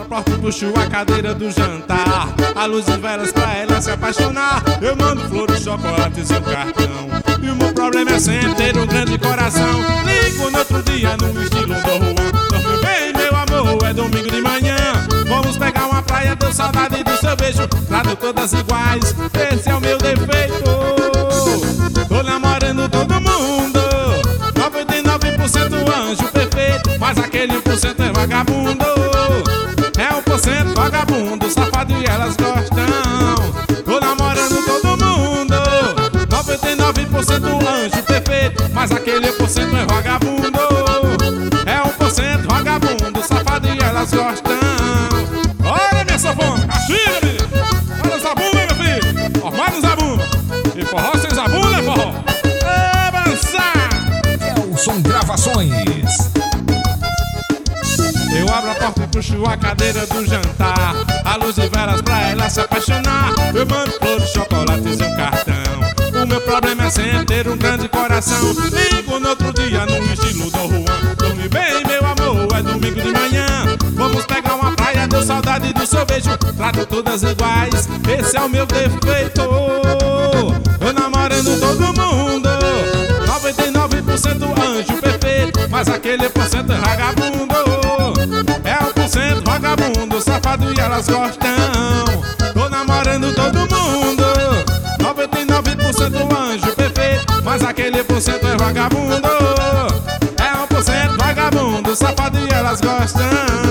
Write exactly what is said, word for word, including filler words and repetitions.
a porta e puxo a cadeira do jantar. A luz de velas pra ela se apaixonar. Eu mando flores, chocolates e um cartão. E o meu problema é sem ter um grande coração. Ligo no outro dia no estilo do Juan. Dorme bem, meu amor, é domingo de manhã. Vamos pegar uma praia, dou saudade do seu beijo. Trato todas iguais, esse é o meu defeito. Tô namorando todo mundo, noventa e nove por cento anjo perfeito, mas aquele um por cento é vagabundo. É um por cento vagabundo, safado e elas gostam. Tô namorando todo mundo, noventa e nove por cento anjo perfeito, mas aquele um por cento é vagabundo. É um por cento vagabundo, safado e elas gostam. Olha minha safona, castiga, menina. Olha zabumba, meu filho. Armário zabumba. E forró sem zabumba é forró. É dançar. Elson Gravações. Eu abro a porta e puxo a cadeira do jantar. A luz de velas pra ela se apaixonar. Eu mando flores, chocolates e um cartão. O meu problema é sem ter um grande coração. Ligo no outro dia no estilo do Juan. Dorme bem, meu amor, é domingo de manhã. Vamos pegar uma praia, dou saudade do seu beijo. Trato todas iguais, esse é o meu defeito. Tô namorando todo mundo, noventa e nove por cento anjo perfeito, mas aquele por cento é vagabundo. É um por cento vagabundo, safado e elas gostam. Tô namorando todo mundo, noventa e nove por cento anjo perfeito, mas aquele por cento é vagabundo. É um por cento vagabundo, safado e elas gostam.